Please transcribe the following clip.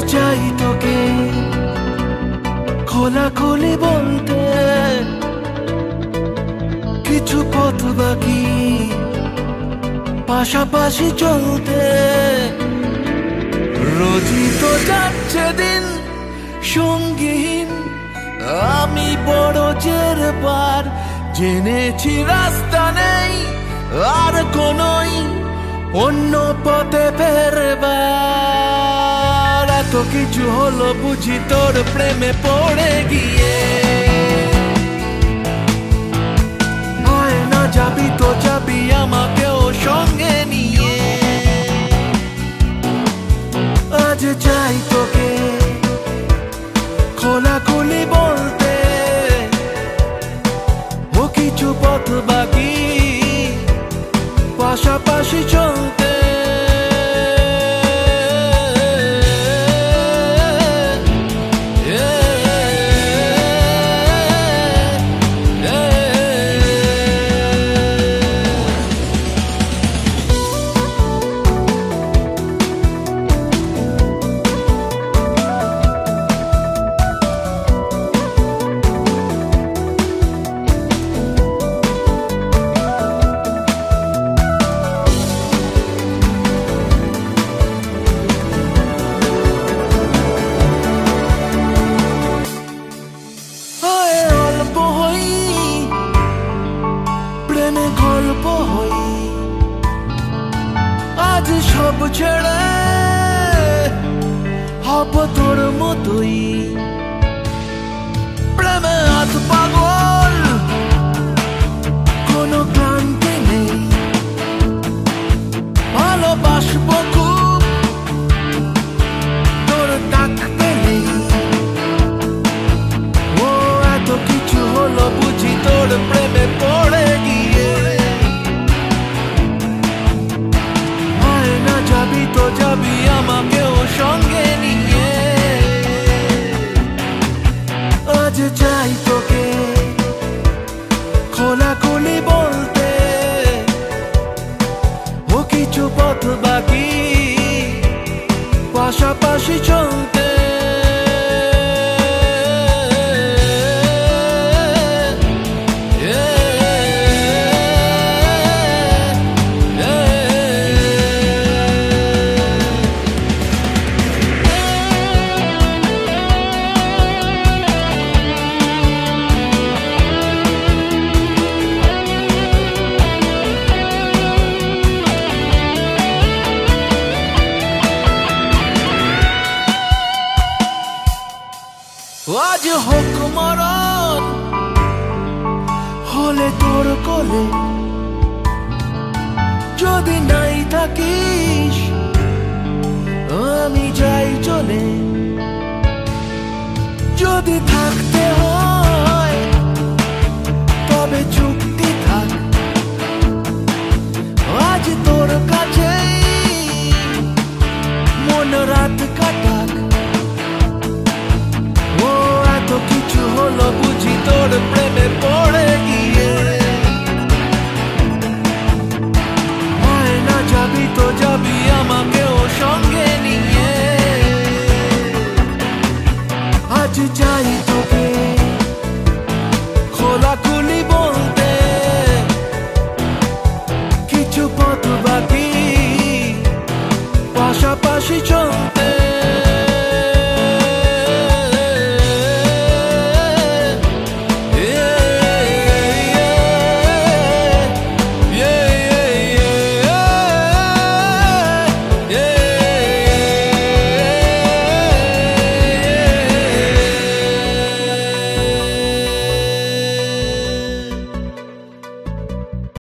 চাই তোকে খোলাখুলি বলতে, কিছু পথ বাকি পাশাপাশি চলতে। রোজই তো যাচ্ছে দিন সঙ্গীহীন, আমি বড় জেরবার জেনেছি রাস্তা নেই আর কোনোই অন্য পথে ফেরবার। এত কিছু হলো বুঝি তোর প্রেমে পড়ে গিয়ে, হয় না যাবি তো যাবি আমাকেও সঙ্গে নিয়ে। আজ চাই তোকে খোলাখুলি বলতে, ও কিছু পথ বাকি পাশাপাশি চলতে। গল্প হই আজ সব ছেড়ে হব তোর মতোই। প্রেমে আজ পাগল কোনো ক্লান্তি নেই, ভালোবাসবো খুব তোর ডাক পেলেই। ও এত কিছু হলো বুঝি তোর প্রেমে পড়ে গিয়ে, যাবি তো যাবি আমাকেও সঙ্গে নিয়ে। আজ চাই তোকে খোলাখুলি বলতে, ও কিছু পথ বাকি পাশাপাশি চলতে। আজ হোক মরণ হলে তোর কোলে, যদি নাই থাকিস আমি যাই চলে। যদি থাকতে হয় তবে চুক্তি থাক, আজ তোর কাছেই মন রাত কাটাক। কিছু হলো বুঝি তোর প্রেমে পড়ে গিয়ে, হয় না যাবি তো যাবি আমাকেও সঙ্গে নিয়ে। আজ চাই তোকে খোলাখুলি বলতে, কিছু পথ বাকি